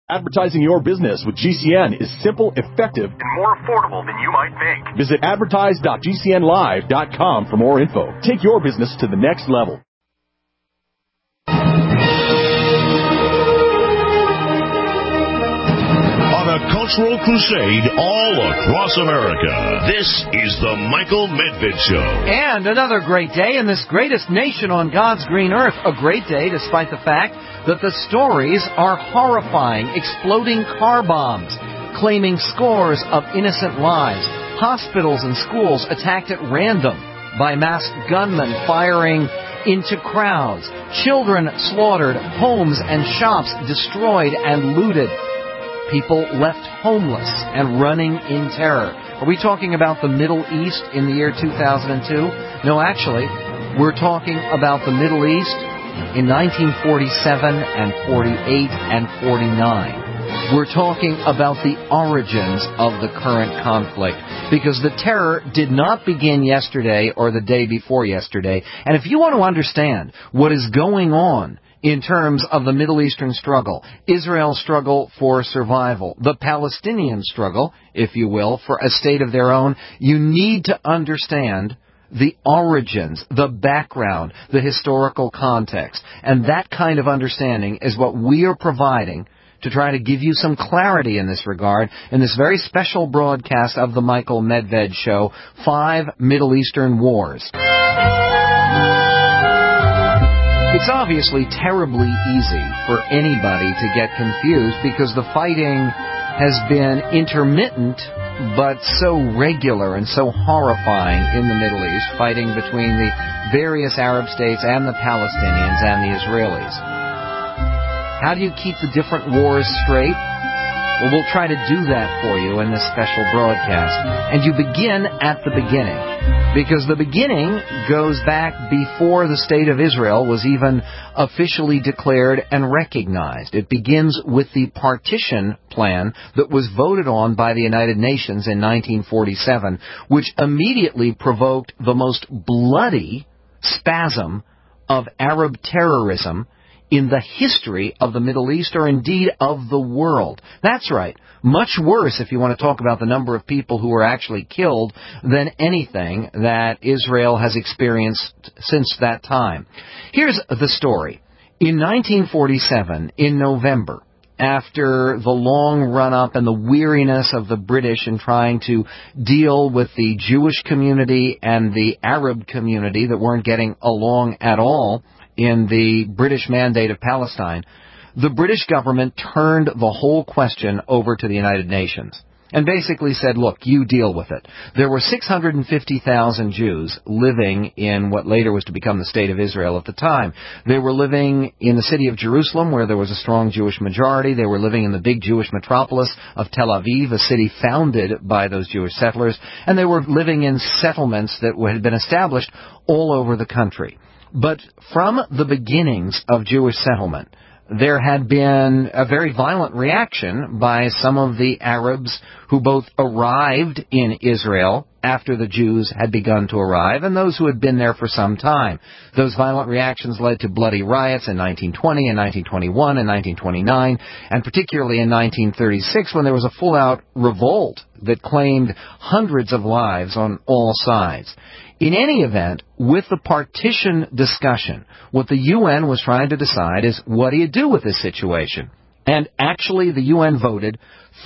Advertising your business with GCN is simple, effective, and more affordable than you might think. Visit advertise.gcnlive.com for more info. Take your business to the next level. On a cultural crusade all across America, this is the Michael Medved Show. And another great day in this greatest nation on God's green earth. A great day despite the fact that the stories are horrifying. Exploding car bombs, claiming scores of innocent lives. Hospitals and schools attacked at random by masked gunmen firing into crowds. Children slaughtered, homes and shops destroyed and looted. People left homeless and running in terror. Are we talking about the Middle East in the year 2002? No, actually, we're talking about the Middle East in 1947 and 48 and 49. We're talking about the origins of the current conflict, because the terror did not begin yesterday or the day before yesterday. And if you want to understand what is going on in terms of the Middle Eastern struggle, Israel's struggle for survival, the Palestinian struggle, if you will, for a state of their own, you need to understand the origins, the background, the historical context. And that kind of understanding is what we are providing to try to give you some clarity in this regard in this very special broadcast of the Michael Medved Show, 5 Middle Eastern Wars. It's obviously terribly easy for anybody to get confused because the fighting has been intermittent but so regular and so horrifying in the Middle East, fighting between the various Arab states and the Palestinians and the Israelis. How do you keep the different wars straight? Well, we'll try to do that for you in this special broadcast. And you begin at the beginning, because the beginning goes back before the State of Israel was even officially declared and recognized. It begins with the partition plan that was voted on by the United Nations in 1947, which immediately provoked the most bloody spasm of Arab terrorism in the history of the Middle East, or indeed of the world. That's right. Much worse, if you want to talk about the number of people who were actually killed, than anything that Israel has experienced since that time. Here's the story. In 1947, in November, after the long run-up and the weariness of the British in trying to deal with the Jewish community and the Arab community that weren't getting along at all in the British Mandate of Palestine, the British government turned the whole question over to the United Nations and basically said, look, you deal with it. There were 650,000 Jews living in what later was to become the State of Israel at the time. They were living in the city of Jerusalem, where there was a strong Jewish majority. They were living in the big Jewish metropolis of Tel Aviv, a city founded by those Jewish settlers. And they were living in settlements that had been established all over the country. But from the beginnings of Jewish settlement, there had been a very violent reaction by some of the Arabs who both arrived in Israel after the Jews had begun to arrive and those who had been there for some time. Those violent reactions led to bloody riots in 1920 and 1921 and 1929, and particularly in 1936 when there was a full-out revolt that claimed hundreds of lives on all sides. In any event, with the partition discussion, what the UN was trying to decide is, what do you do with this situation? And actually, the UN voted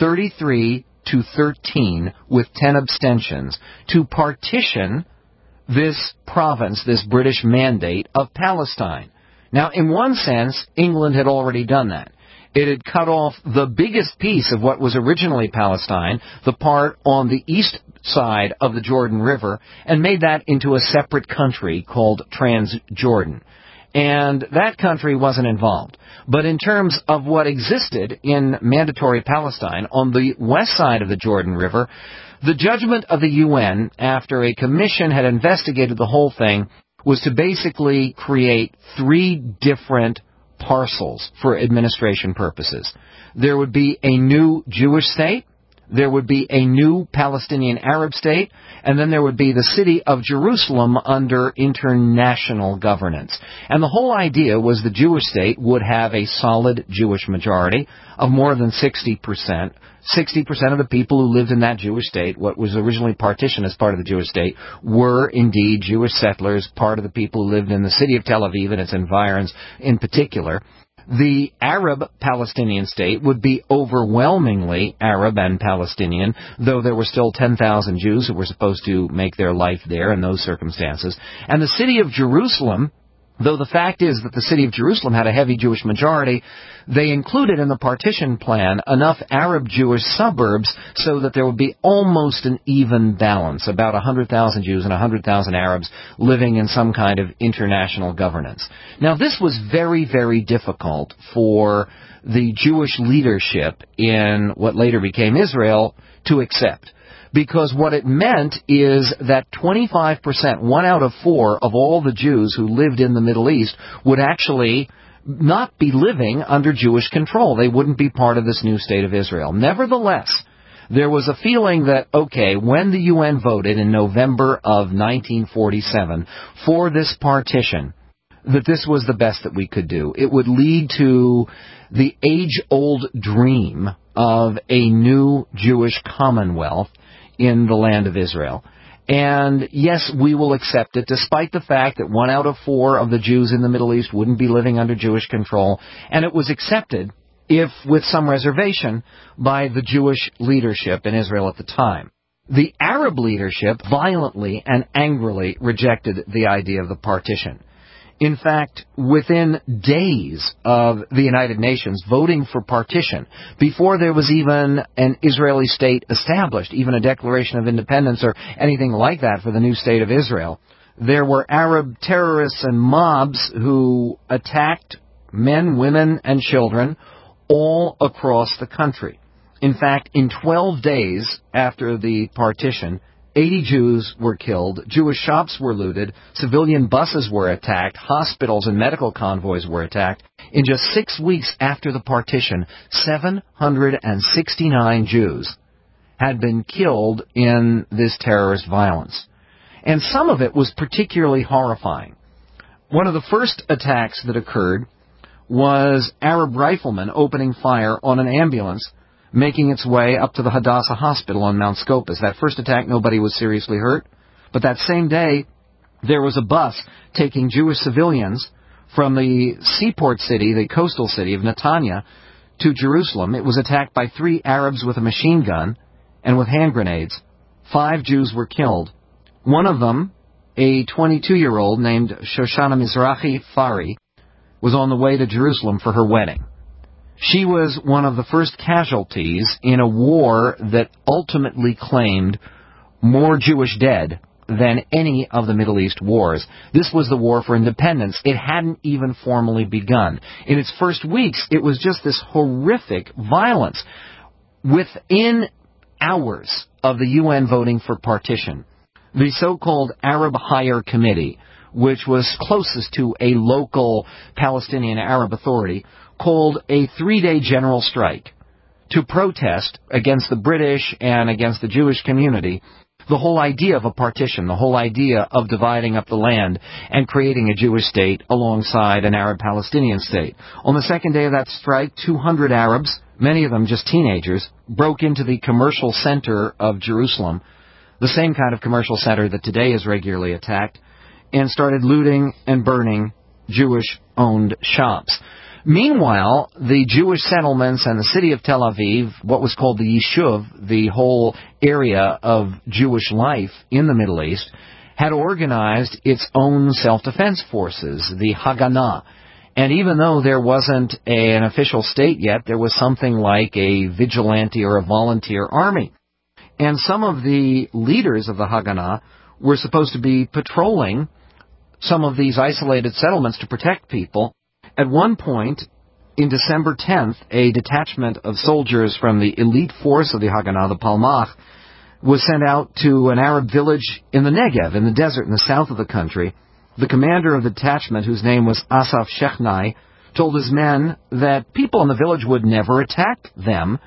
33-13 with 10 abstentions to partition this province, this British Mandate of Palestine. Now, in one sense, England had already done that. It had cut off the biggest piece of what was originally Palestine, the part on the east side of the Jordan River, and made that into a separate country called Transjordan. And that country wasn't involved. But in terms of what existed in mandatory Palestine on the west side of the Jordan River, the judgment of the UN, after a commission had investigated the whole thing, was to basically create 3 different parcels for administration purposes. There would be a new Jewish state, there would be a new Palestinian Arab state, and then there would be the city of Jerusalem under international governance. And the whole idea was the Jewish state would have a solid Jewish majority of more than 60%. 60% of the people who lived in that Jewish state, what was originally partitioned as part of the Jewish state, were indeed Jewish settlers, part of the people who lived in the city of Tel Aviv and its environs in particular. The Arab Palestinian state would be overwhelmingly Arab and Palestinian, though there were still 10,000 Jews who were supposed to make their life there in those circumstances. And the city of Jerusalem, though the fact is that the city of Jerusalem had a heavy Jewish majority, they included in the partition plan enough Arab Jewish suburbs so that there would be almost an even balance, about 100,000 Jews and 100,000 Arabs living in some kind of international governance. Now, this was very, very difficult for the Jewish leadership in what later became Israel to accept. Because what it meant is that 25%, 1 out of 4 of all the Jews who lived in the Middle East would actually not be living under Jewish control. They wouldn't be part of this new state of Israel. Nevertheless, there was a feeling that, okay, when the UN voted in November of 1947 for this partition, that this was the best that we could do. It would lead to the age-old dream of a new Jewish commonwealth in the land of Israel. And yes, we will accept it, despite the fact that 1 out of 4 of the Jews in the Middle East wouldn't be living under Jewish control. And it was accepted, if with some reservation, by the Jewish leadership in Israel at the time. The Arab leadership violently and angrily rejected the idea of the partition. In fact, within days of the United Nations voting for partition, before there was even an Israeli state established, even a declaration of independence or anything like that for the new state of Israel, there were Arab terrorists and mobs who attacked men, women, and children all across the country. In fact, in 12 days after the partition, 80 Jews were killed, Jewish shops were looted, civilian buses were attacked, hospitals and medical convoys were attacked. In just 6 weeks after the partition, 769 Jews had been killed in this terrorist violence. And some of it was particularly horrifying. One of the first attacks that occurred was Arab riflemen opening fire on an ambulance making its way up to the Hadassah Hospital on Mount Scopus. That first attack, nobody was seriously hurt. But that same day, there was a bus taking Jewish civilians from the seaport city, the coastal city of Netanya, to Jerusalem. It was attacked by 3 Arabs with a machine gun and with hand grenades. 5 Jews were killed. One of them, a 22-year-old named Shoshana Mizrahi Fari, was on the way to Jerusalem for her wedding. She was one of the first casualties in a war that ultimately claimed more Jewish dead than any of the Middle East wars. This was the war for independence. It hadn't even formally begun. In its first weeks, it was just this horrific violence. Within hours of the UN voting for partition, the so-called Arab Higher Committee, which was closest to a local Palestinian Arab authority, called a 3-day general strike to protest against the British and against the Jewish community the whole idea of a partition, the whole idea of dividing up the land and creating a Jewish state alongside an Arab Palestinian state. On the second day of that strike, 200 Arabs, many of them just teenagers, broke into the commercial center of Jerusalem, the same kind of commercial center that today is regularly attacked, and started looting and burning Jewish-owned shops. Meanwhile, the Jewish settlements and the city of Tel Aviv, what was called the Yishuv, the whole area of Jewish life in the Middle East, had organized its own self-defense forces, the Haganah. And even though there wasn't an official state yet, there was something like a vigilante or a volunteer army. And some of the leaders of the Haganah were supposed to be patrolling some of these isolated settlements to protect people. At one point, in December 10th, a detachment of soldiers from the elite force of the Haganah, the Palmach, was sent out to an Arab village in the Negev, in the desert in the south of the country. The commander of the detachment, whose name was Asaf Shechnai, told his men that people in the village would never attack them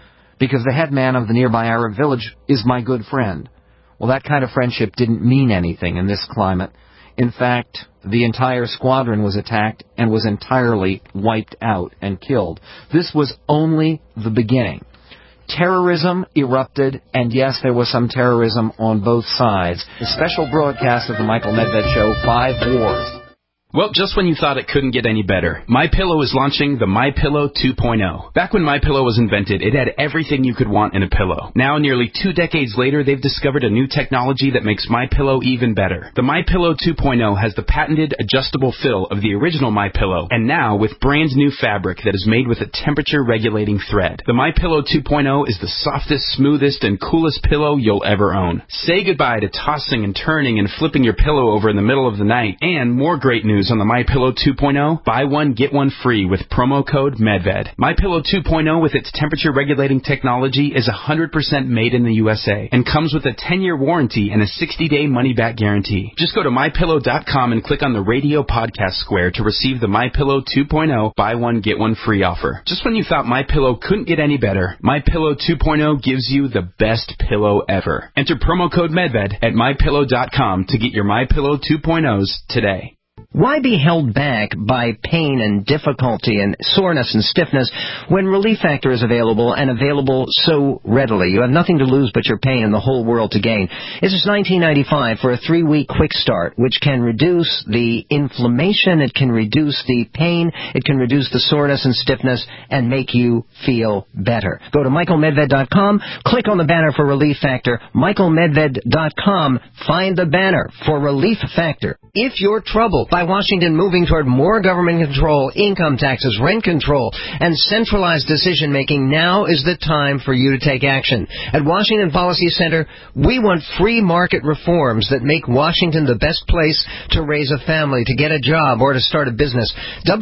because the headman of the nearby Arab village is my good friend. Well, that kind of friendship didn't mean anything in this climate. In fact, the entire squadron was attacked and was entirely wiped out and killed. This was only the beginning. Terrorism erupted, and yes, there was some terrorism on both sides. The special broadcast of the Michael Medved Show, 5 Wars. Well, just when you thought it couldn't get any better, MyPillow is launching the MyPillow 2.0. Back when MyPillow was invented, it had everything you could want in a pillow. Now, nearly 2 decades later, they've discovered a new technology that makes MyPillow even better. The MyPillow 2.0 has the patented adjustable fill of the original MyPillow, and now with brand new fabric that is made with a temperature-regulating thread. The MyPillow 2.0 is the softest, smoothest, and coolest pillow you'll ever own. Say goodbye to tossing and turning and flipping your pillow over in the middle of the night. And more great news on the MyPillow 2.0, buy one, get one free with promo code MedVed. MyPillow 2.0 with its temperature-regulating technology is 100% made in the USA and comes with a 10-year warranty and a 60-day money-back guarantee. Just go to MyPillow.com and click on the radio podcast square to receive the MyPillow 2.0 buy one, get one free offer. Just when you thought MyPillow couldn't get any better, MyPillow 2.0 gives you the best pillow ever. Enter promo code MedVed at MyPillow.com to get your MyPillow 2.0s today. Why be held back by pain and difficulty and soreness and stiffness when Relief Factor is available and available so readily? You have nothing to lose but your pain and the whole world to gain. This is $19.95 for a 3-week quick start, which can reduce the inflammation, it can reduce the pain, it can reduce the soreness and stiffness, and make you feel better. Go to MichaelMedved.com, click on the banner for Relief Factor, MichaelMedved.com, find the banner for Relief Factor. If you're troubled by Washington moving toward more government control, income taxes, rent control, and centralized decision-making, now is the time for you to take action. At Washington Policy Center, we want free market reforms that make Washington the best place to raise a family, to get a job, or to start a business.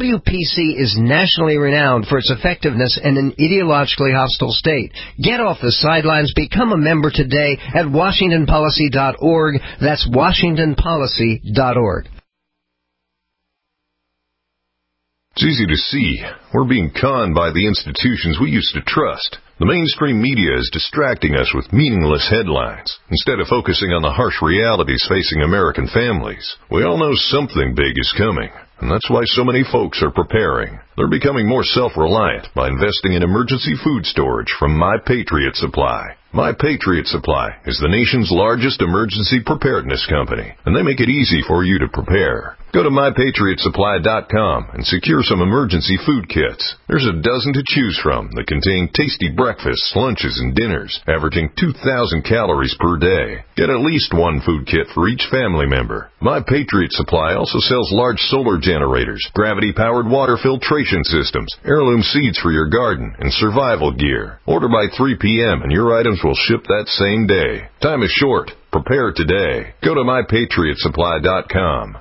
WPC is nationally renowned for its effectiveness in an ideologically hostile state. Get off the sidelines. Become a member today at WashingtonPolicy.org. That's WashingtonPolicy.org. It's easy to see. We're being conned by the institutions we used to trust. The mainstream media is distracting us with meaningless headlines, instead of focusing on the harsh realities facing American families. We all know something big is coming, and that's why so many folks are preparing. They're becoming more self-reliant by investing in emergency food storage from My Patriot Supply. My Patriot Supply is the nation's largest emergency preparedness company, and they make it easy for you to prepare. Go to MyPatriotSupply.com and secure some emergency food kits. There's a dozen to choose from that contain tasty breakfasts, lunches, and dinners, averaging 2,000 calories per day. Get at least one food kit for each family member. My Patriot Supply also sells large solar generators, gravity-powered water filtration systems, heirloom seeds for your garden, and survival gear. Order by 3 p.m. and your items will ship that same day. Time is short. Prepare today. Go to MyPatriotSupply.com.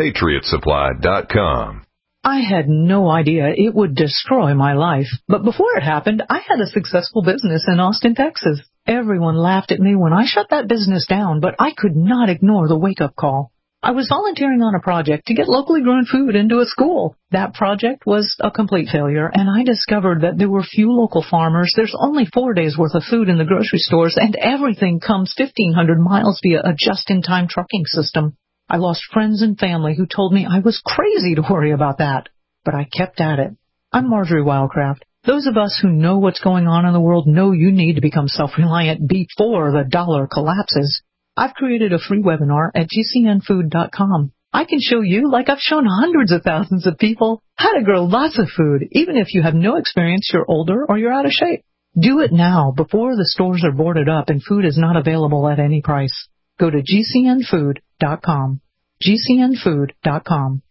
MyPatriotSupply.com. I had no idea it would destroy my life. But before it happened, I had a successful business in Austin, Texas. Everyone laughed at me when I shut that business down, but I could not ignore the wake-up call. I was volunteering on a project to get locally grown food into a school. That project was a complete failure, and I discovered that there were few local farmers. There's only 4 days' worth of food in the grocery stores, and everything comes 1,500 miles via a just-in-time trucking system. I lost friends and family who told me I was crazy to worry about that. But I kept at it. I'm Marjorie Wildcraft. Those of us who know what's going on in the world know you need to become self-reliant before the dollar collapses. I've created a free webinar at GCNfood.com. I can show you, like I've shown hundreds of thousands of people, how to grow lots of food, even if you have no experience, you're older, or you're out of shape. Do it now, before the stores are boarded up and food is not available at any price. Go to GCNfood.com. GCNfood.com.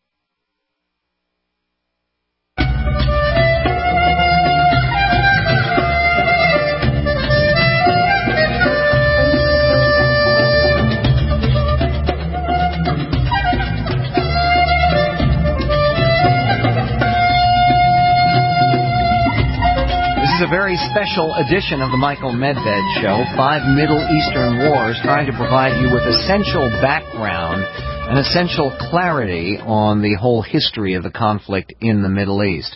A very special edition of the Michael Medved Show, 5 Middle Eastern Wars, trying to provide you with essential background and essential clarity on the whole history of the conflict in the Middle East.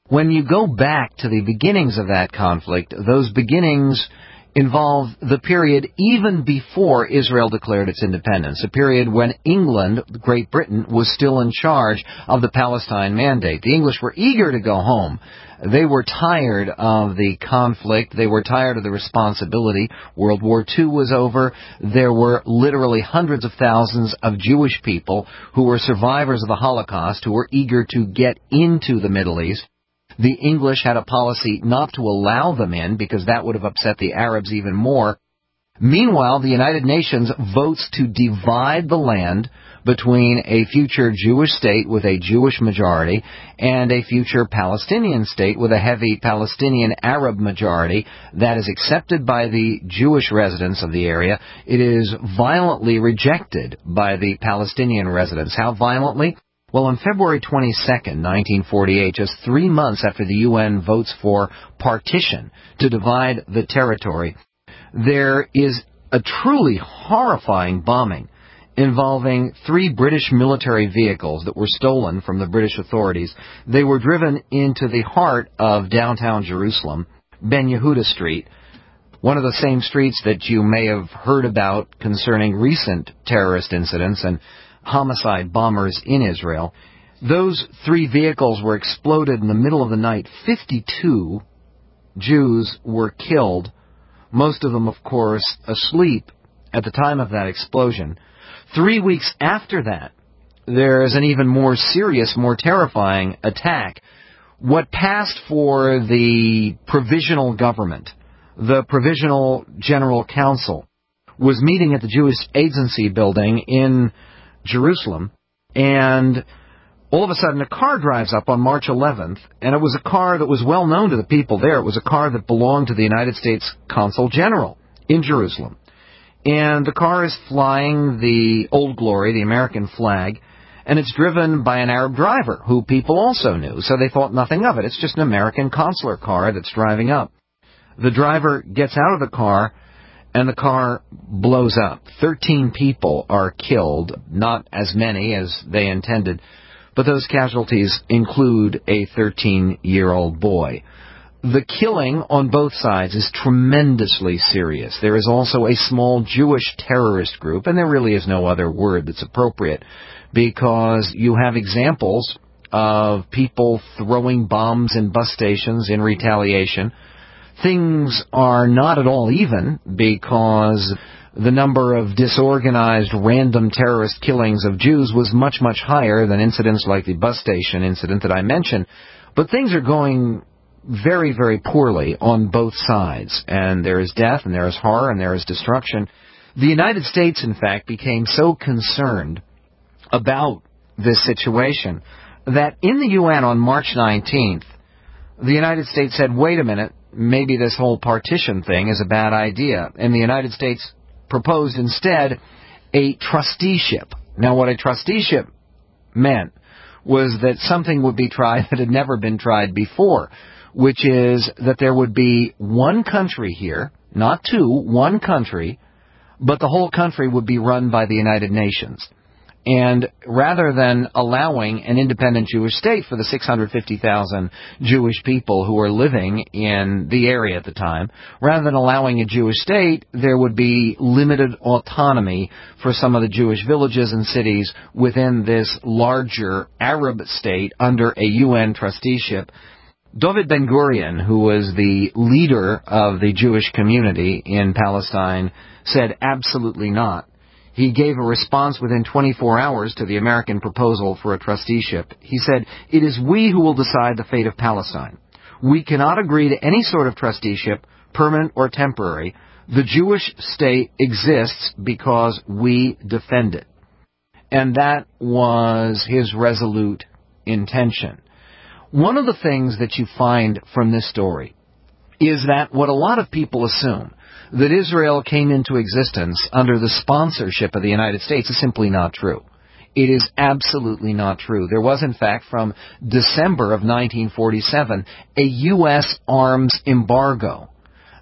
When you go back to the beginnings of that conflict, those beginnings involve the period even before Israel declared its independence, a period when England, Great Britain, was still in charge of the Palestine Mandate. The English were eager to go home. They were tired of the conflict. They were tired of the responsibility. World War II was over. There were literally hundreds of thousands of Jewish people who were survivors of the Holocaust who were eager to get into the Middle East. The English had a policy not to allow them in because that would have upset the Arabs even more. Meanwhile, the United Nations votes to divide the land between a future Jewish state with a Jewish majority and a future Palestinian state with a heavy Palestinian Arab majority. That is accepted by the Jewish residents of the area. It is violently rejected by the Palestinian residents. How violently? Well, on February 22nd, 1948, just 3 months after the UN votes for partition to divide the territory, there is a truly horrifying bombing involving 3 British military vehicles that were stolen from the British authorities. They were driven into the heart of downtown Jerusalem, Ben Yehuda Street, one of the same streets that you may have heard about concerning recent terrorist incidents and homicide bombers in Israel. Those 3 vehicles were exploded in the middle of the night. 52 Jews were killed, most of them, of course, asleep at the time of that explosion. 3 weeks after that, there is an even more serious, more terrifying attack. What passed for the provisional government, the Provisional General Council, was meeting at the Jewish Agency building in Jerusalem, and all of a sudden a car drives up on March 11th, and it was a car that was well known to the people there. It was a car that belonged to the United States Consul General in Jerusalem. And the car is flying the Old Glory, the American flag, and it's driven by an Arab driver who people also knew, so they thought nothing of it. It's just an American consular car that's driving up. The driver gets out of the car, and the car blows up. 13 people are killed, not as many as they intended, but those casualties include a 13-year-old boy. The killing on both sides is tremendously serious. There is also a small Jewish terrorist group, and there really is no other word that's appropriate, because you have examples of people throwing bombs in bus stations in retaliation. Things are not at all even because the number of disorganized, random terrorist killings of Jews was much, much higher than incidents like the bus station incident that I mentioned. But things are going very, very poorly on both sides, and there is death, and there is horror, and there is destruction. The United States, in fact, became so concerned about this situation that in the UN on March 19th, the United States said, wait a minute, maybe this whole partition thing is a bad idea. And the United States proposed instead a trusteeship. Now, what a trusteeship meant was that something would be tried that had never been tried before, which is that there would be one country here, not 2, one country, but the whole country would be run by the United Nations. And rather than allowing an independent Jewish state for the 650,000 Jewish people who were living in the area at the time, rather than allowing a Jewish state, there would be limited autonomy for some of the Jewish villages and cities within this larger Arab state under a UN trusteeship. David Ben-Gurion, who was the leader of the Jewish community in Palestine, said absolutely not. He gave a response within 24 hours to the American proposal for a trusteeship. He said, "It is we who will decide the fate of Palestine. We cannot agree to any sort of trusteeship, permanent or temporary. The Jewish state exists because we defend it." And that was his resolute intention. One of the things that you find from this story is that what a lot of people assume, that Israel came into existence under the sponsorship of the United States, is simply not true. It is absolutely not true. There was, in fact, from December of 1947, a U.S. arms embargo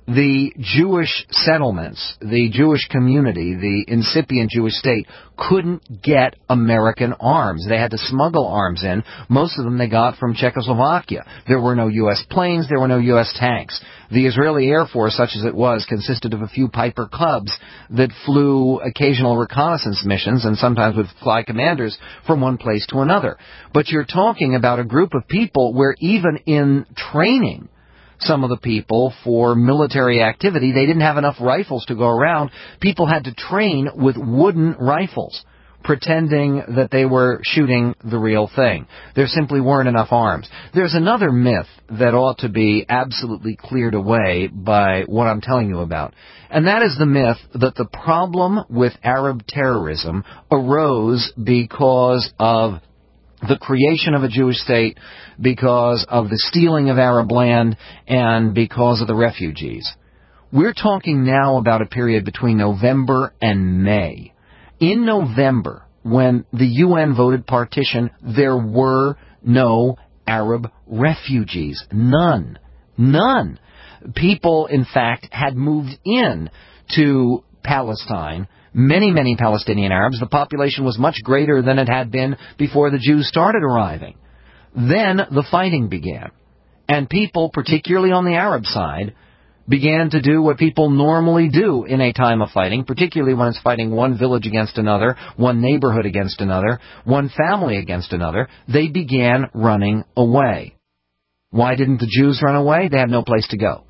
the Jewish settlements, the Jewish community, the incipient Jewish state, couldn't get American arms. They had to smuggle arms in. Most of them they got from Czechoslovakia. There were no U.S. planes. There were no U.S. tanks. The Israeli Air Force, such as it was, consisted of a few Piper Cubs that flew occasional reconnaissance missions and sometimes would fly commanders from one place to another. But you're talking about a group of people where even in training, some of the people for military activity, they didn't have enough rifles to go around. People had to train with wooden rifles, pretending that they were shooting the real thing. There simply weren't enough arms. There's another myth that ought to be absolutely cleared away by what I'm telling you about, and that is the myth that the problem with Arab terrorism arose because of the creation of a Jewish state, because of the stealing of Arab land, and because of the refugees. We're talking now about a period between November and May. In November, when the UN voted partition, there were no Arab refugees. None. None. People, in fact, had moved in to Palestine. Many, many Palestinian Arabs. The population was much greater than it had been before the Jews started arriving. Then the fighting began. And people, particularly on the Arab side, began to do what people normally do in a time of fighting, particularly when it's fighting one village against another, one neighborhood against another, one family against another. They began running away. Why didn't the Jews run away? They had no place to go.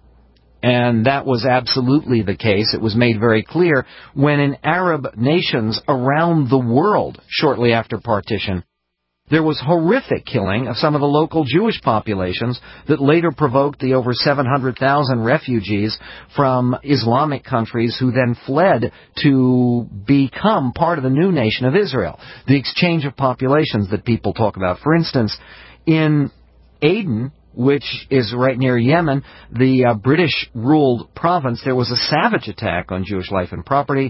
And that was absolutely the case. It was made very clear when in Arab nations around the world, shortly after partition, there was horrific killing of some of the local Jewish populations that later provoked the over 700,000 refugees from Islamic countries who then fled to become part of the new nation of Israel. The exchange of populations that people talk about. For instance, in Aden, which is right near Yemen, the British-ruled province, there was a savage attack on Jewish life and property.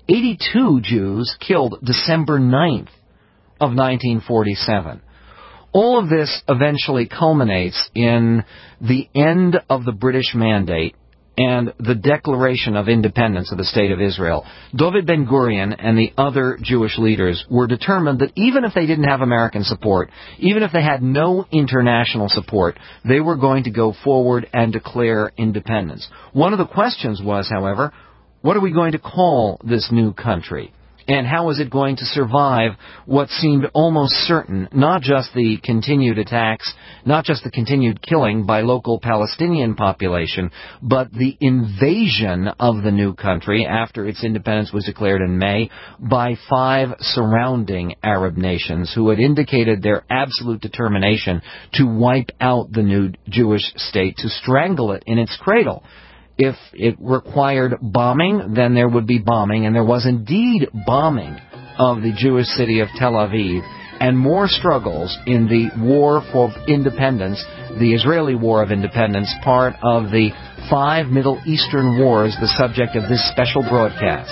82 Jews killed December 9th of 1947. All of this eventually culminates in the end of the British Mandate and the declaration of independence of the State of Israel. David Ben-Gurion and the other Jewish leaders were determined that even if they didn't have American support, even if they had no international support, they were going to go forward and declare independence. One of the questions was, however, what are we going to call this new country? And how is it going to survive what seemed almost certain, not just the continued attacks, not just the continued killing by local Palestinian population, but the invasion of the new country after its independence was declared in May by 5 surrounding Arab nations who had indicated their absolute determination to wipe out the new Jewish state, to strangle it in its cradle. If it required bombing, then there would be bombing, and there was indeed bombing of the Jewish city of Tel Aviv, and more struggles in the War for Independence, the Israeli War of Independence, part of the 5 Middle Eastern wars, the subject of this special broadcast.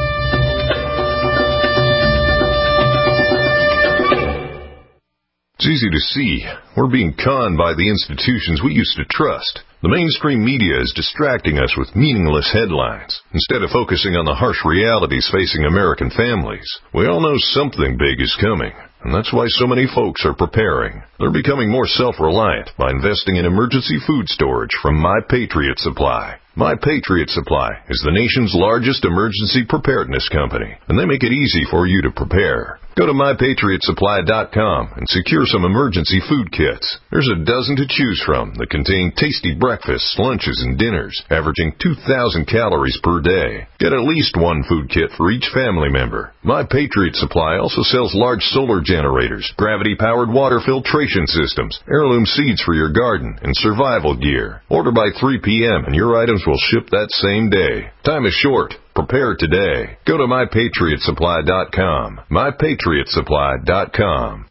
It's easy to see. We're being conned by the institutions we used to trust. The mainstream media is distracting us with meaningless headlines, instead of focusing on the harsh realities facing American families. We all know something big is coming, and that's why so many folks are preparing. They're becoming more self-reliant by investing in emergency food storage from My Patriot Supply. My Patriot Supply is the nation's largest emergency preparedness company, and they make it easy for you to prepare. Go to MyPatriotSupply.com and secure some emergency food kits. There's a dozen to choose from that contain tasty breakfasts, lunches, and dinners, averaging 2,000 calories per day. Get at least one food kit for each family member. My Patriot Supply also sells large solar generators, gravity-powered water filtration systems, heirloom seeds for your garden, and survival gear. Order by 3 p.m. and your items will ship that same day. Time is short. Prepare today. Go to MyPatriotSupply.com. MyPatriotSupply.com.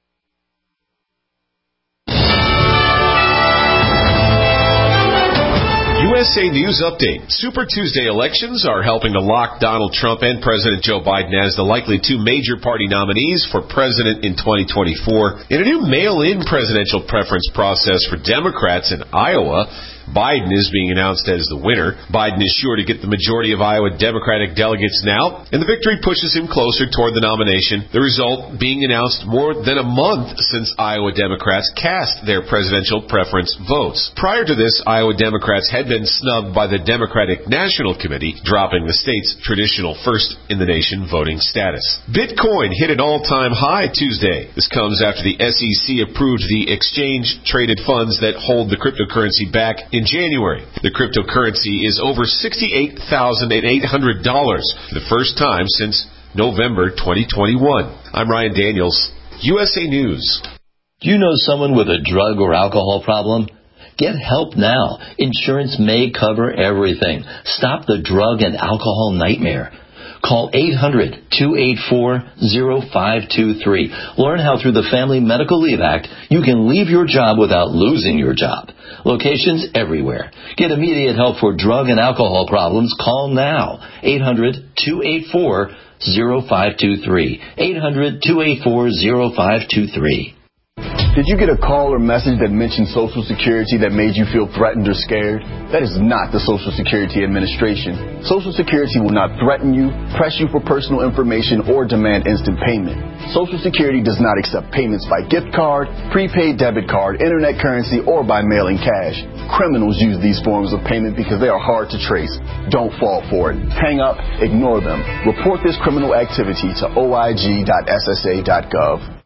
USA News Update. Super Tuesday elections are helping to lock Donald Trump and President Joe Biden as the likely 2 major party nominees for president in 2024. In a new mail-in presidential preference process for Democrats in Iowa, Biden is being announced as the winner. Biden is sure to get the majority of Iowa Democratic delegates now, and the victory pushes him closer toward the nomination, the result being announced more than a month since Iowa Democrats cast their presidential preference votes. Prior to this, Iowa Democrats had been snubbed by the Democratic National Committee, dropping the state's traditional first-in-the-nation voting status. Bitcoin hit an all-time high Tuesday. This comes after the SEC approved the exchange-traded funds that hold the cryptocurrency back in January. The cryptocurrency is over $68,800 for the first time since November 2021. I'm Ryan Daniels, USA News. Do you know someone with a drug or alcohol problem? Get help now. Insurance may cover everything. Stop the drug and alcohol nightmare. Call 800-284-0523. Learn how through the Family Medical Leave Act, you can leave your job without losing your job. Locations everywhere. Get immediate help for drug and alcohol problems. Call now. 800-284-0523. 800-284-0523. Did you get a call or message that mentioned Social Security that made you feel threatened or scared? That is not the Social Security Administration. Social Security will not threaten you, press you for personal information, or demand instant payment. Social Security does not accept payments by gift card, prepaid debit card, internet currency, or by mailing cash. Criminals use these forms of payment because they are hard to trace. Don't fall for it. Hang up, ignore them. Report this criminal activity to oig.ssa.gov.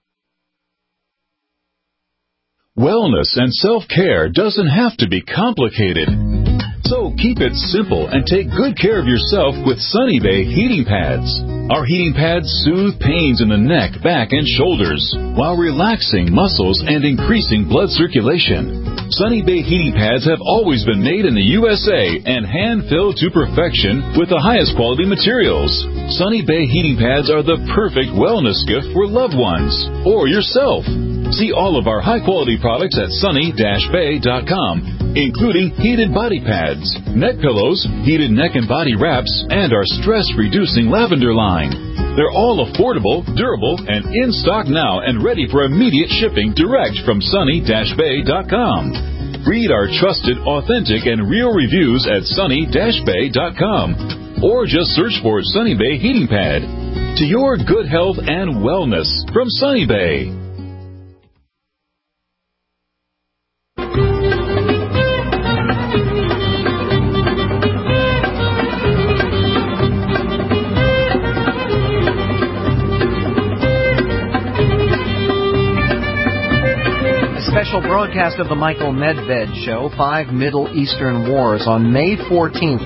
Wellness and self-care doesn't have to be complicated. So keep it simple and take good care of yourself with Sunny Bay heating pads. Our heating pads soothe pains in the neck, back, and shoulders while relaxing muscles and increasing blood circulation. Sunny Bay heating pads have always been made in the USA and hand-filled to perfection with the highest quality materials. Sunny Bay heating pads are the perfect wellness gift for loved ones or yourself. See all of our high-quality products at sunny-bay.com, including heated body pads, neck pillows, heated neck and body wraps, and our stress-reducing lavender line. They're all affordable, durable, and in stock now and ready for immediate shipping direct from sunny-bay.com. Read our trusted, authentic, and real reviews at sunny-bay.com, or just search for Sunny Bay Heating Pad. To your good health and wellness from Sunny Bay. Special broadcast of the Michael Medved Show, 5 Middle Eastern Wars, on May 14th,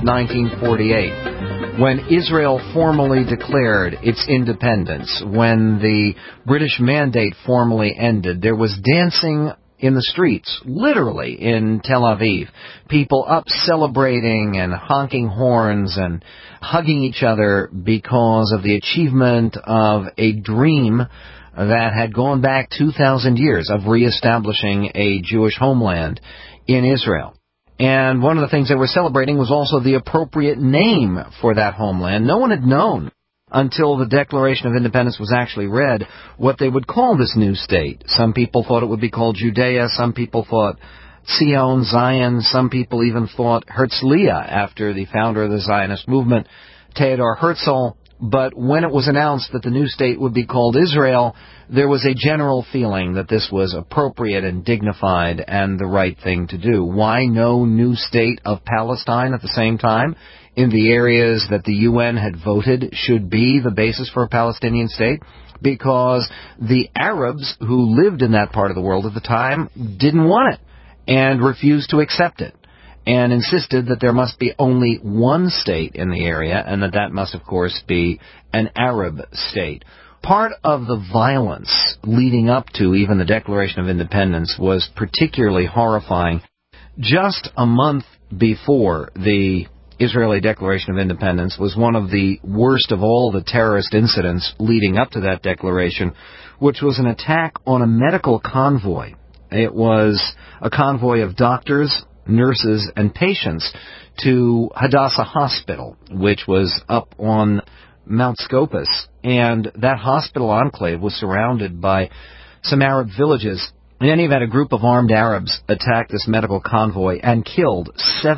1948, when Israel formally declared its independence, when the British Mandate formally ended. There was dancing in the streets, literally, in Tel Aviv. People up celebrating and honking horns and hugging each other because of the achievement of a dream that had gone back 2,000 years of reestablishing a Jewish homeland in Israel. And one of the things they were celebrating was also the appropriate name for that homeland. No one had known until the Declaration of Independence was actually read what they would call this new state. Some people thought it would be called Judea. Some people thought Zion, some people even thought Herzliya, after the founder of the Zionist movement, Theodor Herzl. But when it was announced that the new state would be called Israel, there was a general feeling that this was appropriate and dignified and the right thing to do. Why no new state of Palestine at the same time in the areas that the UN had voted should be the basis for a Palestinian state? Because the Arabs who lived in that part of the world at the time didn't want it and refused to accept it, and insisted that there must be only one state in the area, and that must, of course, be an Arab state. Part of the violence leading up to even the Declaration of Independence was particularly horrifying. Just a month before the Israeli Declaration of Independence was one of the worst of all the terrorist incidents leading up to that declaration, which was an attack on a medical convoy. It was a convoy of doctors, nurses, and patients to Hadassah Hospital, which was up on Mount Scopus. And that hospital enclave was surrounded by some Arab villages. In any event, a group of armed Arabs attacked this medical convoy and killed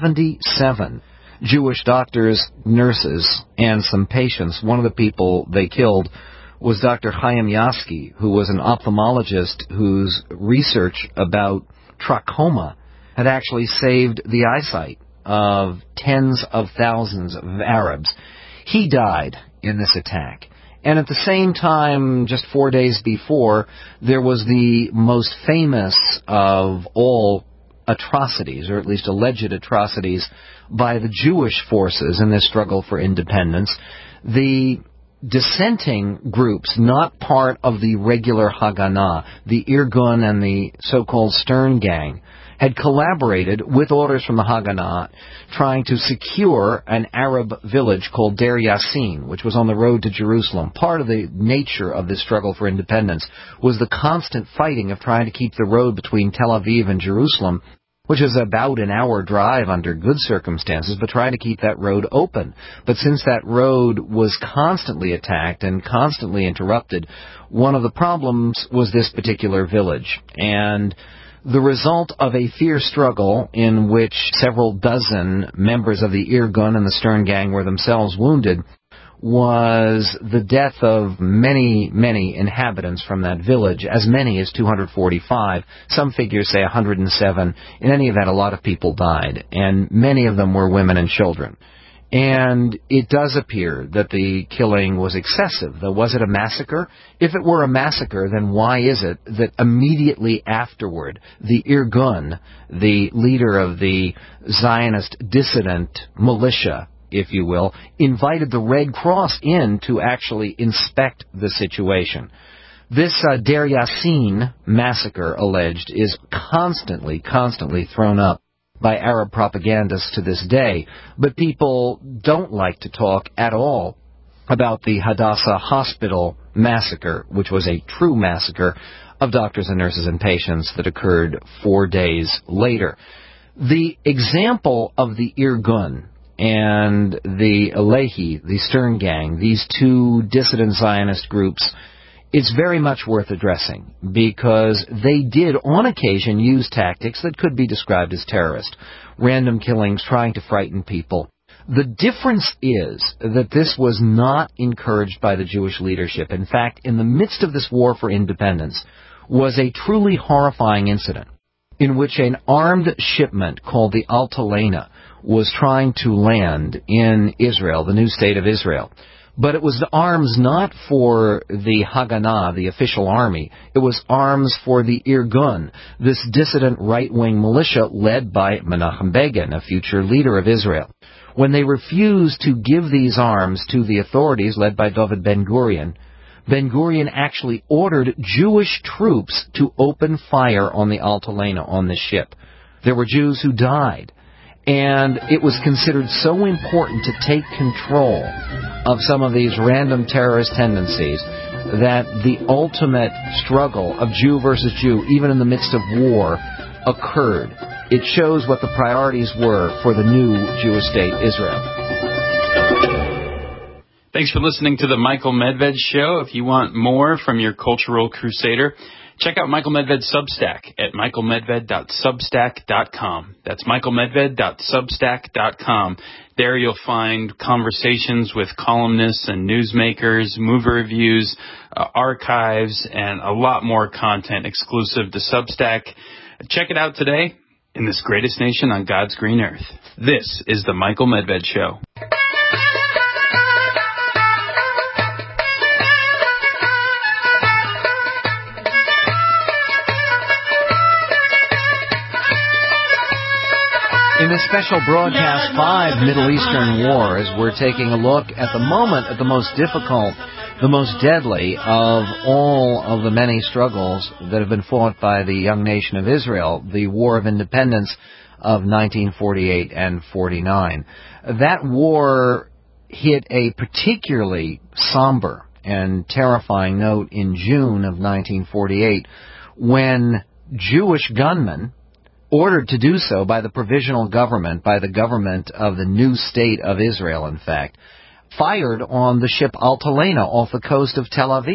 77 Jewish doctors, nurses, and some patients. One of the people they killed was Dr. Chaim Yasky, who was an ophthalmologist whose research about trachoma had actually saved the eyesight of tens of thousands of Arabs. He died in this attack. And at the same time, just 4 days before, there was the most famous of all atrocities, or at least alleged atrocities, by the Jewish forces in this struggle for independence. The dissenting groups, not part of the regular Haganah, the Irgun and the so-called Stern Gang, had collaborated with orders from the Haganah trying to secure an Arab village called Deir Yassin, which was on the road to Jerusalem. Part of the nature of this struggle for independence was the constant fighting of trying to keep the road between Tel Aviv and Jerusalem, which is about an hour drive under good circumstances, but trying to keep that road open. But since that road was constantly attacked and constantly interrupted, one of the problems was this particular village. And the result of a fierce struggle in which several dozen members of the Irgun and the Stern Gang were themselves wounded was the death of many, many inhabitants from that village, as many as 245. Some figures say 107. In any event, a lot of people died, and many of them were women and children. And it does appear that the killing was excessive, though. Was it a massacre? If it were a massacre, then why is it that immediately afterward, the Irgun, the leader of the Zionist dissident militia, if you will, invited the Red Cross in to actually inspect the situation? This Deir Yassin massacre, alleged, is constantly thrown up by Arab propagandists to this day, but people don't like to talk at all about the Hadassah Hospital massacre, which was a true massacre of doctors and nurses and patients that occurred 4 days later. The example of the Irgun and the Alehi, the Stern Gang, these two dissident Zionist groups, it's very much worth addressing, because they did on occasion use tactics that could be described as terrorist, random killings, trying to frighten people. The difference is that this was not encouraged by the Jewish leadership. In fact, in the midst of this war for independence was a truly horrifying incident in which an armed shipment called the Altalena was trying to land in Israel, the new state of Israel. But it was arms not for the Haganah, the official army. It was arms for the Irgun, this dissident right-wing militia led by Menachem Begin, a future leader of Israel. When they refused to give these arms to the authorities led by David Ben-Gurion, Ben-Gurion actually ordered Jewish troops to open fire on the Altalena, on this ship. There were Jews who died. And it was considered so important to take control of some of these random terrorist tendencies that the ultimate struggle of Jew versus Jew, even in the midst of war, occurred. It shows what the priorities were for the new Jewish state, Israel. Thanks for listening to the Michael Medved Show. If you want more from your cultural crusader, check out Michael Medved's Substack at michaelmedved.substack.com. That's michaelmedved.substack.com. There you'll find conversations with columnists and newsmakers, movie reviews, archives, and a lot more content exclusive to Substack. Check it out today in this greatest nation on God's green earth. This is the Michael Medved Show. In this special broadcast 5 Middle Eastern Wars, we're taking a look at the moment at the most difficult, the most deadly of all of the many struggles that have been fought by the young nation of Israel, the War of Independence of 1948 and 49. That war hit a particularly somber and terrifying note in June of 1948 when Jewish gunmen, ordered to do so by the provisional government, by the government of the new state of Israel, in fact, fired on the ship Altalena off the coast of Tel Aviv.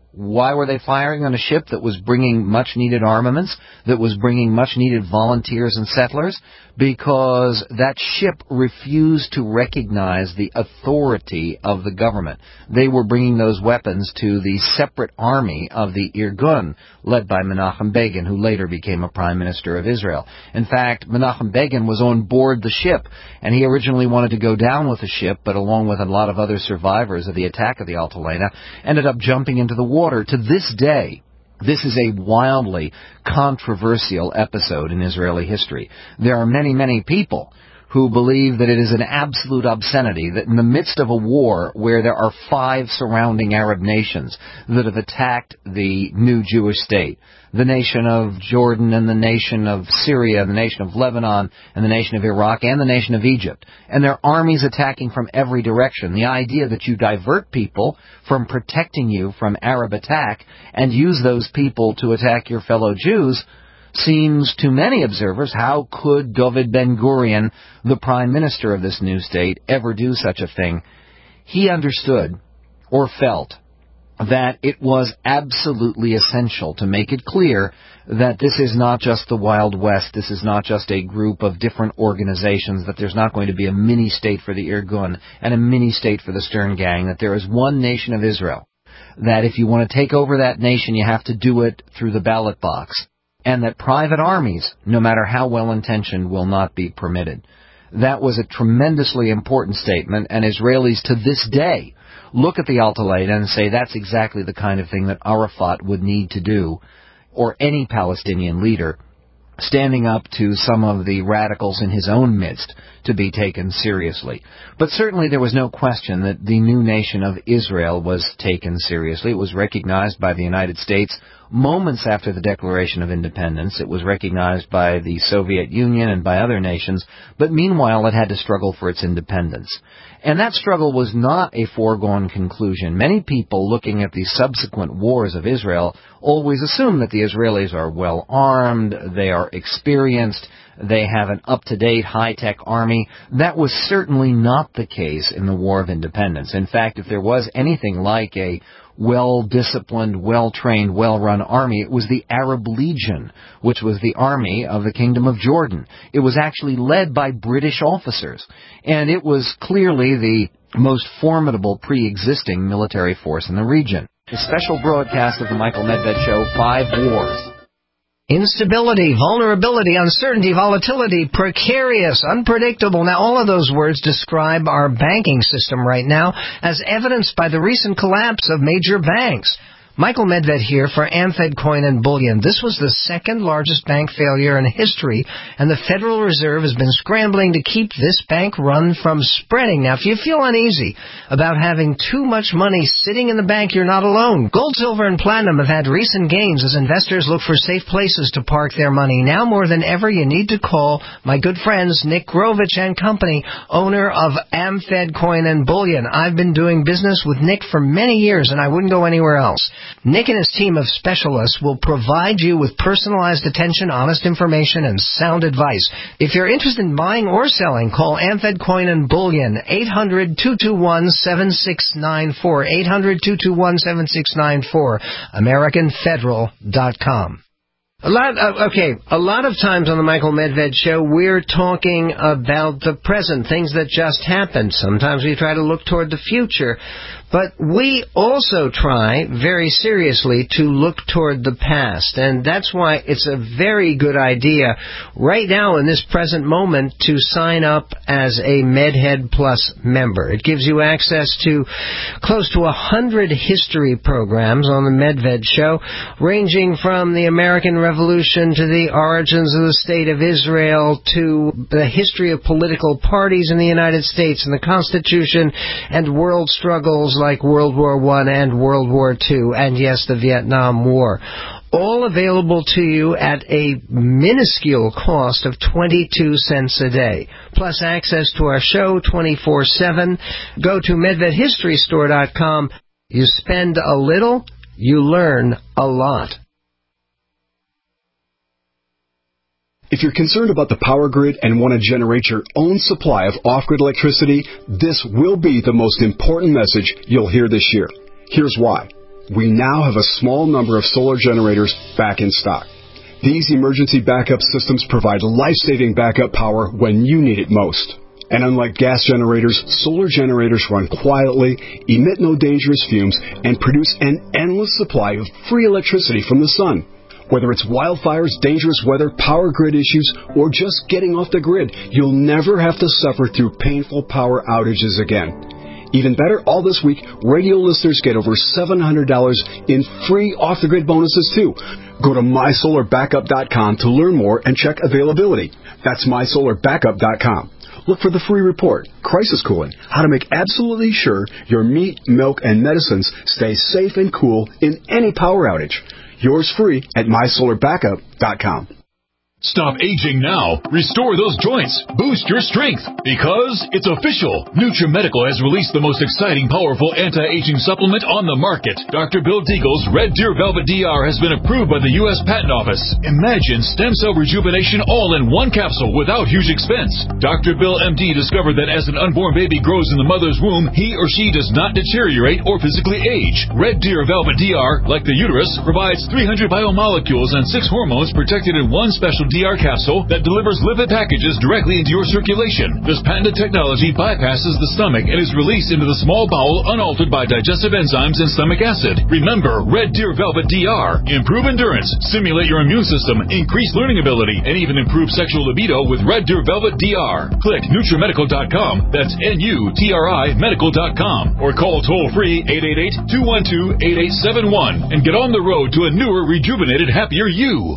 Why were they firing on a ship that was bringing much-needed armaments, that was bringing much-needed volunteers and settlers? Because that ship refused to recognize the authority of the government. They were bringing those weapons to the separate army of the Irgun, led by Menachem Begin, who later became a prime minister of Israel. In fact, Menachem Begin was on board the ship, and he originally wanted to go down with the ship, but along with a lot of other survivors of the attack of the Altalena, ended up jumping into the water. To this day, this is a wildly controversial episode in Israeli history. There are many, many people who believe that it is an absolute obscenity that in the midst of a war where there are 5 surrounding Arab nations that have attacked the new Jewish state, the nation of Jordan and the nation of Syria, the nation of Lebanon and the nation of Iraq and the nation of Egypt, and their armies attacking from every direction, the idea that you divert people from protecting you from Arab attack and use those people to attack your fellow Jews seems to many observers, how could David Ben-Gurion, the prime minister of this new state, ever do such a thing? He understood, or felt, that it was absolutely essential to make it clear that this is not just the Wild West, this is not just a group of different organizations, that there's not going to be a mini-state for the Irgun and a mini-state for the Stern Gang, that there is one nation of Israel, that if you want to take over that nation, you have to do it through the ballot box, and that private armies, no matter how well-intentioned, will not be permitted. That was a tremendously important statement, and Israelis to this day look at the Altalena and say that's exactly the kind of thing that Arafat would need to do, or any Palestinian leader, standing up to some of the radicals in his own midst to be taken seriously. But certainly there was no question that the new nation of Israel was taken seriously. It was recognized by the United States moments after the Declaration of Independence. It was recognized by the Soviet Union and by other nations, but meanwhile it had to struggle for its independence. And that struggle was not a foregone conclusion. Many people looking at the subsequent wars of Israel always assume that the Israelis are well armed, they are experienced, they have an up-to-date high-tech army. That was certainly not the case in the War of Independence. In fact, if there was anything like a well-disciplined, well-trained, well-run army, it was the Arab Legion, which was the army of the Kingdom of Jordan. It was actually led by British officers, and it was clearly the most formidable pre-existing military force in the region. A special broadcast of the Michael Medved Show, 5 Wars. Instability, vulnerability, uncertainty, volatility, precarious, unpredictable. Now, all of those words describe our banking system right now, as evidenced by the recent collapse of major banks. Michael Medved here for Amfed Coin and Bullion. This was the second largest bank failure in history, and the Federal Reserve has been scrambling to keep this bank run from spreading. Now, if you feel uneasy about having too much money sitting in the bank, you're not alone. Gold, silver, and platinum have had recent gains as investors look for safe places to park their money. Now more than ever, you need to call my good friends Nick Grovich and Company, owner of Amfed Coin and Bullion. I've been doing business with Nick for many years, and I wouldn't go anywhere else. Nick and his team of specialists will provide you with personalized attention, honest information, and sound advice. If you're interested in buying or selling, call Amfed Coin and Bullion, 800-221-7694, 800-221-7694, AmericanFederal.com. A lot of times on the Michael Medved Show, we're talking about the present, things that just happened. Sometimes we try to look toward the future. But we also try, very seriously, to look toward the past. And that's why it's a very good idea right now in this present moment to sign up as a MedHead Plus member. It gives you access to close to 100 history programs on the Medved Show, ranging from the American Revolution to the origins of the State of Israel to the history of political parties in the United States and the Constitution and world struggles like World War I and World War II, and yes, the Vietnam War. All available to you at a minuscule cost of 22 cents a day. Plus access to our show 24/7. Go to MedvedHistoryStore.com. You spend a little, you learn a lot. If you're concerned about the power grid and want to generate your own supply of off-grid electricity, this will be the most important message you'll hear this year. Here's why. we now have a small number of solar generators back in stock. These emergency backup systems provide life-saving backup power when you need it most. And unlike gas generators, solar generators run quietly, emit no dangerous fumes, and produce an endless supply of free electricity from the sun. Whether it's wildfires, dangerous weather, power grid issues, or just getting off the grid, you'll never have to suffer through painful power outages again. Even better, all this week, radio listeners get over $700 in free off-the-grid bonuses, too. Go to mysolarbackup.com to learn more and check availability. That's mysolarbackup.com. Look for the free report, Crisis Cooling, how to make absolutely sure your meat, milk, and medicines stay safe and cool in any power outage. Yours free at mysolarbackup.com. Stop aging now. Restore those joints. Boost your strength. Because it's official. NutriMedical has released the most exciting, powerful anti-aging supplement on the market. Dr. Bill Deagle's Red Deer Velvet DR has been approved by the U.S. Patent Office. Imagine stem cell rejuvenation all in one capsule without huge expense. Dr. Bill MD discovered that as an unborn baby grows in the mother's womb, he or she does not deteriorate or physically age. Red Deer Velvet DR, like the uterus, provides 300 biomolecules and 6 hormones protected in one special DR capsule that delivers lipid packages directly into your circulation. This patented technology bypasses the stomach and is released into the small bowel unaltered by digestive enzymes and stomach acid. Remember, Red Deer Velvet DR. Improve endurance, stimulate your immune system, increase learning ability, and even improve sexual libido with Red Deer Velvet DR. Click NutriMedical.com, that's N-U-T-R-I Medical.com, or call toll-free 888-212-8871 and get on the road to a newer, rejuvenated, happier you.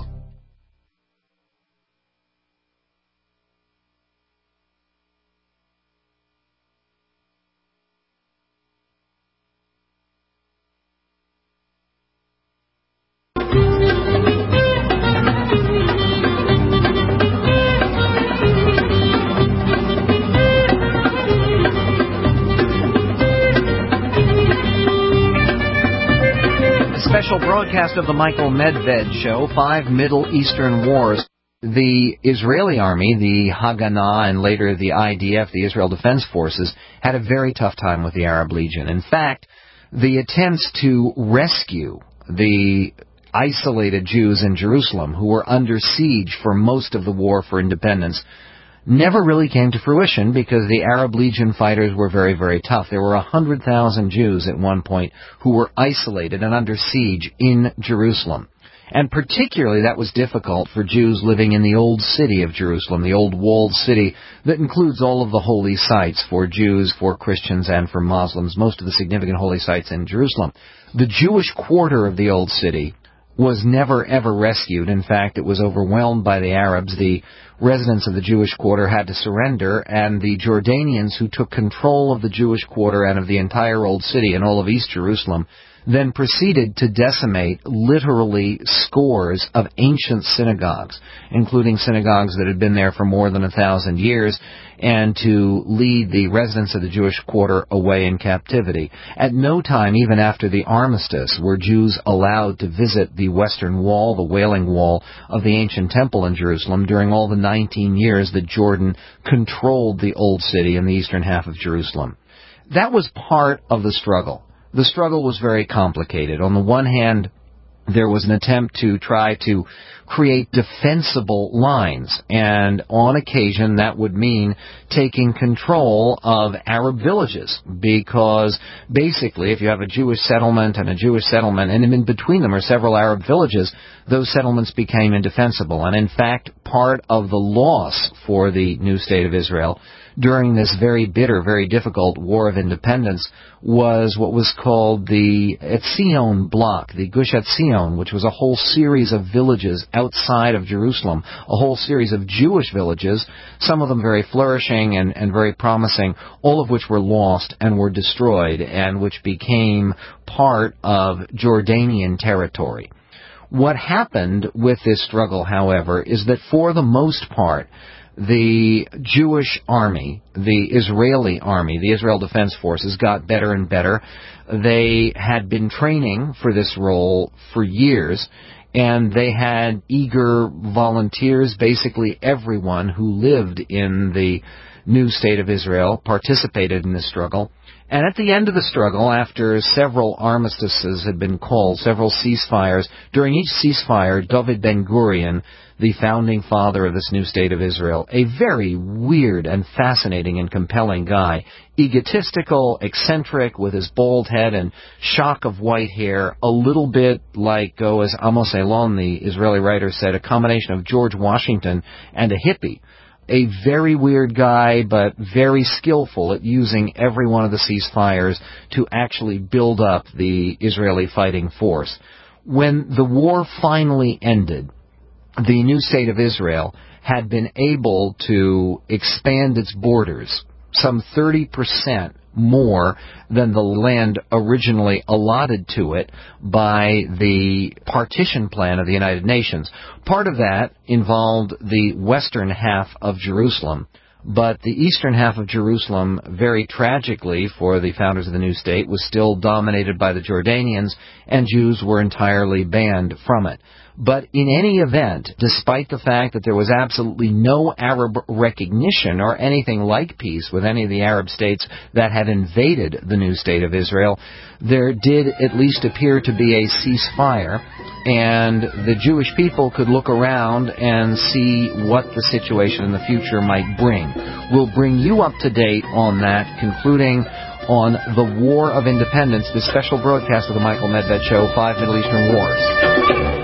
Broadcast of the Michael Medved Show, 5 Middle Eastern wars. The Israeli army, the Haganah, and later the IDF, the Israel Defense Forces, had a very tough time with the Arab Legion. In fact, the attempts to rescue the isolated Jews in Jerusalem, who were under siege for most of the war for independence, never really came to fruition because the Arab Legion fighters were very, very tough. There were 100,000 Jews at one point who were isolated and under siege in Jerusalem. And particularly that was difficult for Jews living in the old city of Jerusalem, the old walled city that includes all of the holy sites for Jews, for Christians, and for Muslims, most of the significant holy sites in Jerusalem. The Jewish quarter of the old city was never, ever rescued. In fact, it was overwhelmed by the Arabs. The residents of the Jewish quarter had to surrender, and the Jordanians, who took control of the Jewish quarter and of the entire old city and all of East Jerusalem, then proceeded to decimate literally scores of ancient synagogues, including synagogues that had been there for more than 1,000 years, and to lead the residents of the Jewish quarter away in captivity. At no time, even after the armistice, were Jews allowed to visit the Western Wall, the Wailing Wall of the ancient temple in Jerusalem, during all the 19 years that Jordan controlled the Old City in the eastern half of Jerusalem. That was part of the struggle. The struggle was very complicated. On the one hand, there was an attempt to try to create defensible lines, and on occasion that would mean taking control of Arab villages, because basically if you have a Jewish settlement and a Jewish settlement, and in between them are several Arab villages, those settlements became indefensible. And in fact, part of the loss for the new state of Israel during this very bitter, very difficult War of Independence was what was called the Etzion block, the Gush Etzion, which was a whole series of villages outside of Jerusalem, a whole series of Jewish villages, some of them very flourishing and very promising, all of which were lost and were destroyed, and which became part of Jordanian territory. What happened with this struggle, however, is that for the most part, the Jewish army, the Israeli army, the Israel Defense Forces got better and better. They had been training for this role for years, and they had eager volunteers. Basically everyone who lived in the new state of Israel participated in this struggle. And at the end of the struggle, after several armistices had been called, several ceasefires, during each ceasefire, David Ben-Gurion, the founding father of this new state of Israel, a very weird and fascinating and compelling guy, egotistical, eccentric, with his bald head and shock of white hair, a little bit like, as Amos Elon, the Israeli writer, said, a combination of George Washington and a hippie. A very weird guy, but very skillful at using every one of the ceasefires to actually build up the Israeli fighting force. When the war finally ended, the new state of Israel had been able to expand its borders some 30% more than the land originally allotted to it by the partition plan of the United Nations. Part of that involved the western half of Jerusalem, but the eastern half of Jerusalem, very tragically for the founders of the new state, was still dominated by the Jordanians, and Jews were entirely banned from it. But in any event, despite the fact that there was absolutely no Arab recognition or anything like peace with any of the Arab states that had invaded the new state of Israel, there did at least appear to be a ceasefire, and the Jewish people could look around and see what the situation in the future might bring. We'll bring you up to date on that, concluding on the War of Independence, this special broadcast of the Michael Medved Show, 5 Middle Eastern Wars.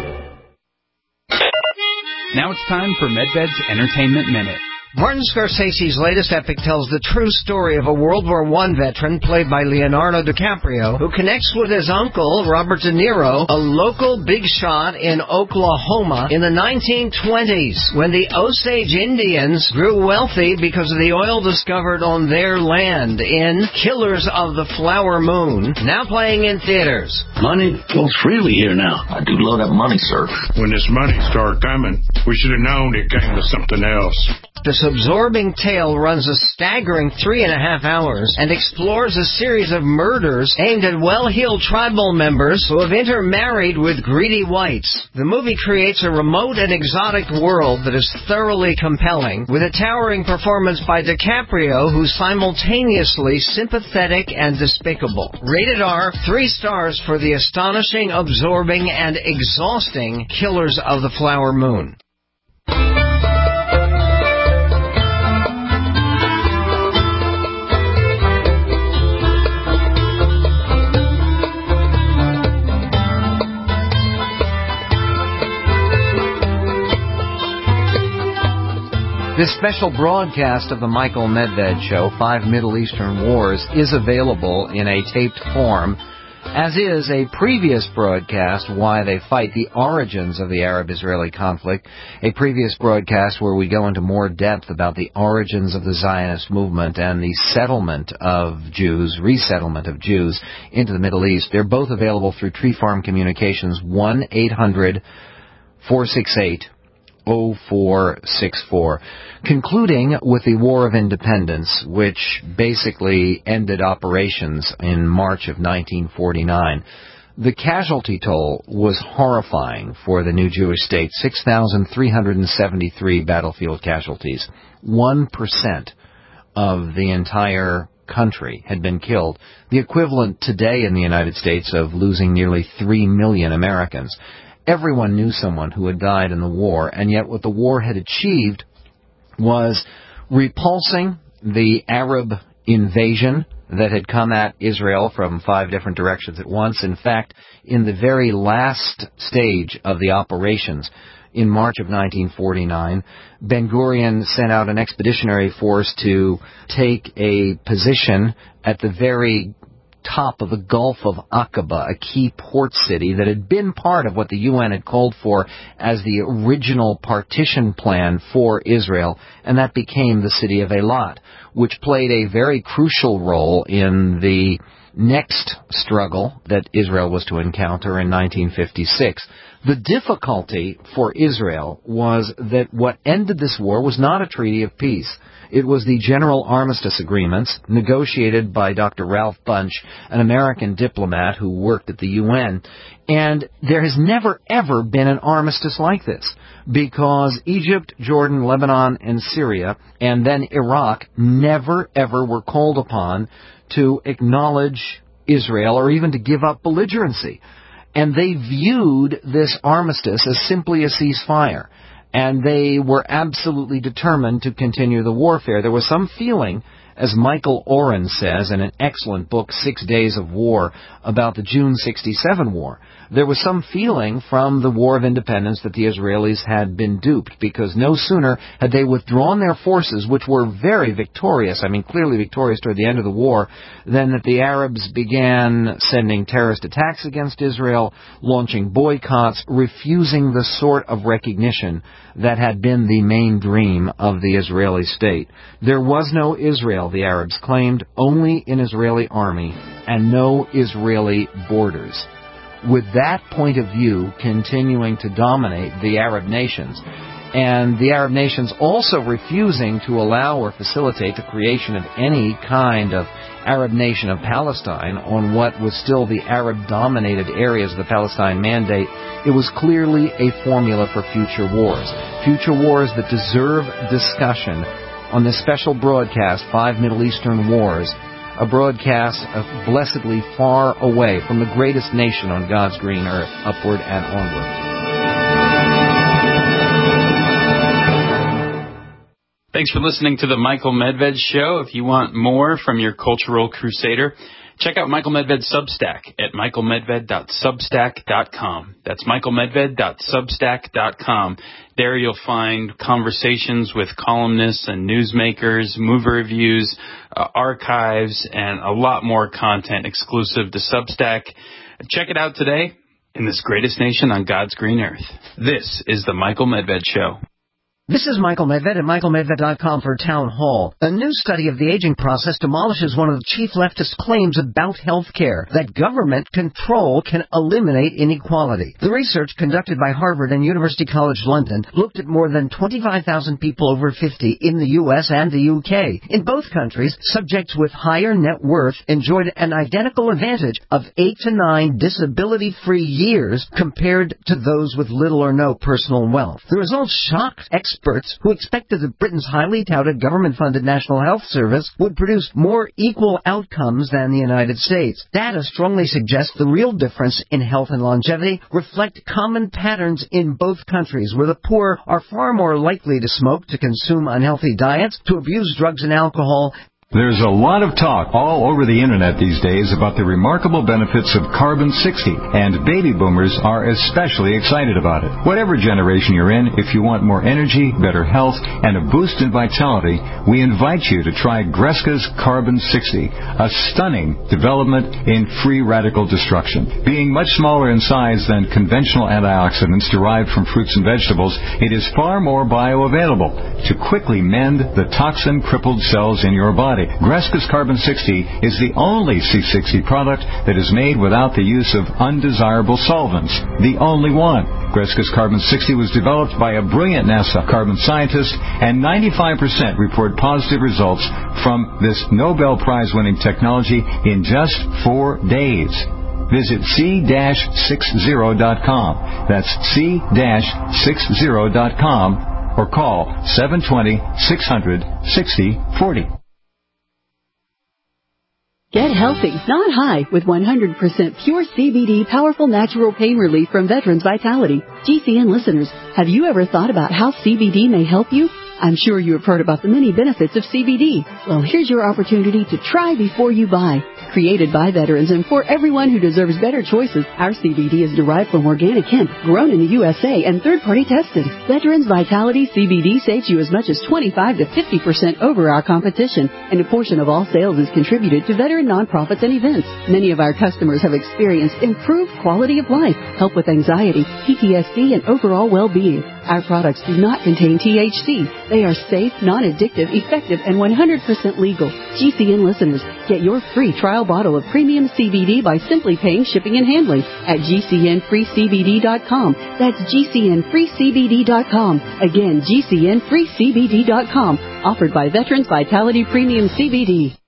Now it's time for Medved's Entertainment Minute. Martin Scorsese's latest epic tells the true story of a World War I veteran played by Leonardo DiCaprio who connects with his uncle, Robert De Niro, a local big shot in Oklahoma in the 1920s when the Osage Indians grew wealthy because of the oil discovered on their land in Killers of the Flower Moon, now playing in theaters. Money flows freely here now. I do love that money, sir. When this money started coming, we should have known it came to something else. This absorbing tale runs a staggering 3.5 hours and explores a series of murders aimed at well-heeled tribal members who have intermarried with greedy whites. The movie creates a remote and exotic world that is thoroughly compelling, with a towering performance by DiCaprio, who's simultaneously sympathetic and despicable. Rated R, 3 stars for the astonishing, absorbing, and exhausting Killers of the Flower Moon. This special broadcast of the Michael Medved Show, 5 Middle Eastern Wars, is available in a taped form, as is a previous broadcast, Why They Fight, the Origins of the Arab-Israeli Conflict, a previous broadcast where we go into more depth about the origins of the Zionist movement and the settlement of Jews, resettlement of Jews into the Middle East. They're both available through Tree Farm Communications, 1-800-468 0464, concluding with the War of Independence, which basically ended operations in March of 1949. The casualty toll was horrifying for the new Jewish state, 6,373 battlefield casualties. 1% of the entire country had been killed, the equivalent today in the United States of losing nearly 3 million Americans. Everyone knew someone who had died in the war, and yet what the war had achieved was repulsing the Arab invasion that had come at Israel from 5 different directions at once. In fact, in the very last stage of the operations, in March of 1949, Ben-Gurion sent out an expeditionary force to take a position at the very top of the Gulf of Aqaba, a key port city that had been part of what the UN had called for as the original partition plan for Israel, and that became the city of Eilat. which played a very crucial role in the next struggle that Israel was to encounter in 1956. The difficulty for Israel was that what ended this war was not a treaty of peace. It was the General Armistice Agreements negotiated by Dr. Ralph Bunche, an American diplomat who worked at the UN. And there has never, ever been an armistice like this, because Egypt, Jordan, Lebanon, and Syria, and then Iraq, never, ever were called upon to acknowledge Israel or even to give up belligerency. And they viewed this armistice as simply a ceasefire. And they were absolutely determined to continue the warfare. There was some feeling, as Michael Oren says in an excellent book, 6 Days of War, about the June 67 war. There was some feeling from the War of Independence that the Israelis had been duped, because no sooner had they withdrawn their forces, which were very victorious, clearly victorious toward the end of the war, than that the Arabs began sending terrorist attacks against Israel, launching boycotts, refusing the sort of recognition that had been the main dream of the Israeli state. There was no Israel, the Arabs claimed, only an Israeli army and no Israeli borders. With that point of view continuing to dominate the Arab nations, and the Arab nations also refusing to allow or facilitate the creation of any kind of Arab nation of Palestine on what was still the Arab-dominated areas of the Palestine Mandate, it was clearly a formula for future wars that deserve discussion on this special broadcast, 5 Middle Eastern Wars, a broadcast of blessedly far away from the greatest nation on God's green earth, upward and onward. Thanks for listening to the Michael Medved Show. If you want more from your cultural crusader, check out Michael Medved's Substack at michaelmedved.substack.com. That's michaelmedved.substack.com. There you'll find conversations with columnists and newsmakers, movie reviews, archives, and a lot more content exclusive to Substack. Check it out today in this greatest nation on God's green earth. This is the Michael Medved Show. This is Michael Medved at michaelmedved.com for Town Hall. A new study of the aging process demolishes one of the chief leftist claims about health care, that government control can eliminate inequality. The research conducted by Harvard and University College London looked at more than 25,000 people over 50 in the U.S. and the U.K. In both countries, subjects with higher net worth enjoyed an identical advantage of 8 to 9 disability-free years compared to those with little or no personal wealth. The results shocked experts who expected that Britain's highly touted government-funded National Health Service would produce more equal outcomes than the United States. Data strongly suggests the real difference in health and longevity reflect common patterns in both countries, where the poor are far more likely to smoke, to consume unhealthy diets, to abuse drugs and alcohol. There's a lot of talk all over the internet these days about the remarkable benefits of Carbon-60, and baby boomers are especially excited about it. Whatever generation you're in, if you want more energy, better health, and a boost in vitality, we invite you to try Greska's Carbon-60, a stunning development in free radical destruction. Being much smaller in size than conventional antioxidants derived from fruits and vegetables, it is far more bioavailable to quickly mend the toxin-crippled cells in your body. Greska's Carbon-60 is the only C60 product that is made without the use of undesirable solvents. The only one. Greska's Carbon-60 was developed by a brilliant NASA carbon scientist, and 95% report positive results from this Nobel Prize-winning technology in just 4 days. Visit c-60.com. That's c-60.com, or call 720-600-6040. Get healthy, not high, with 100% pure CBD powerful natural pain relief from Veterans Vitality. GCN listeners, have you ever thought about how CBD may help you? I'm sure you have heard about the many benefits of CBD. Well, here's your opportunity to try before you buy. Created by veterans and for everyone who deserves better choices, our CBD is derived from organic hemp, grown in the USA and third-party tested. Veterans Vitality CBD saves you as much as 25 to 50% over our competition, and a portion of all sales is contributed to veteran nonprofits and events. Many of our customers have experienced improved quality of life, help with anxiety, PTSD, and overall well-being. Our products do not contain THC. They are safe, non-addictive, effective, and 100% legal. GCN listeners, get your free trial bottle of premium CBD by simply paying shipping and handling at GCNFreeCBD.com. That's GCNFreeCBD.com. Again, GCNFreeCBD.com. Offered by Veterans Vitality Premium CBD.